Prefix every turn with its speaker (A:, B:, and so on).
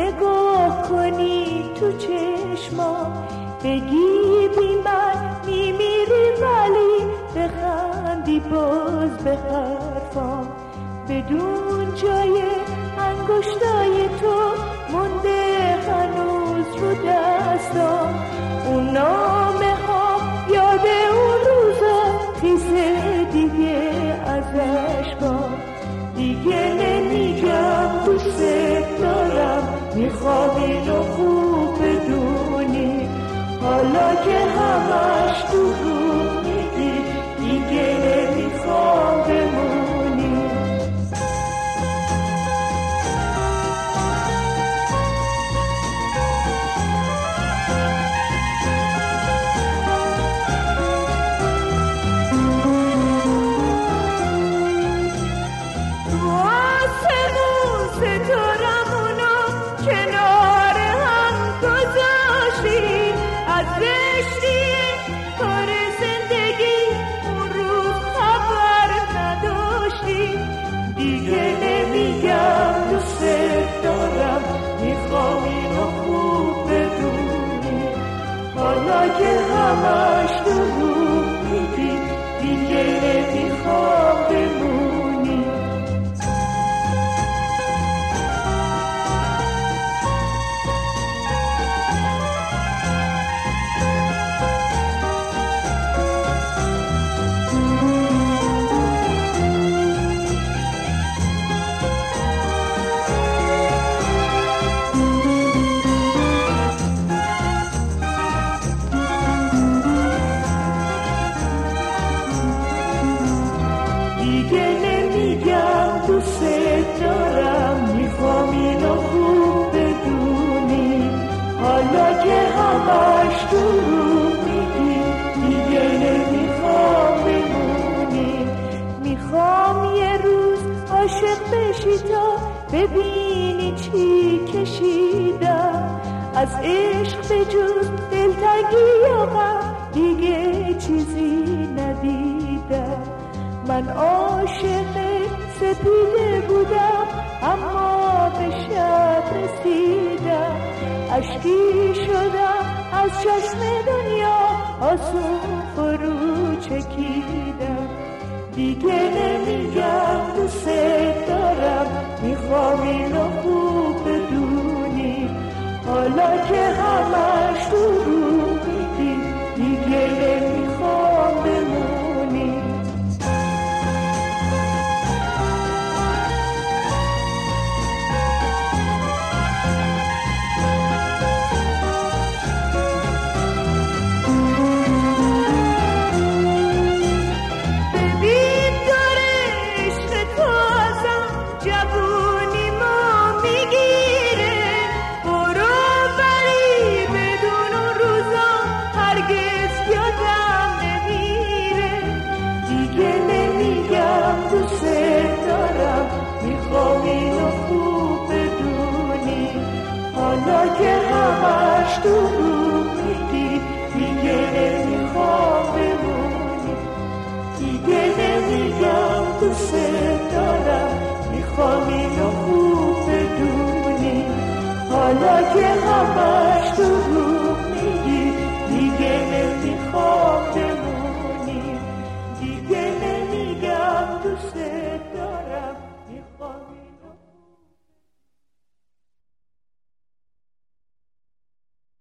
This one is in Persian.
A: نگاه کنی تو چشمام، بگی بی من میمیری ولی بخندی باز به حرفام. بدون جای انگشتای تو مونده هنوز رو دستام، اون نامه ها یاد اون روزا تیزه دیگه از عشقام. دیگه نمیگم دوست دارم، میخوام اینو خوب بدونی، حالا که همش دروغ میگی دیگه نمیخوام بمونی. که همش دروغ میگی دیگه نمیخوام بمونی. ببینی چی کشیدم از عشق به جز دلتنگی و غم، دیگه چیزی ندیدم. من عاشق سپیده بودم اما به شب رسیدم، اشکی شدم از چشم دنیا آسون فرو چکیدم. دیگه نمیگم دوست دارم، میخوام اینو خوب بدونی، حالا که همش دروغ میگی دیگه نمیخوام بمونی. حالا که همش دروغ میگی دیگه نمیخوام بمونی. دیگه نمیگم دوست دارم، میخوام اینو خوب بدونی، حالا که همش دروغ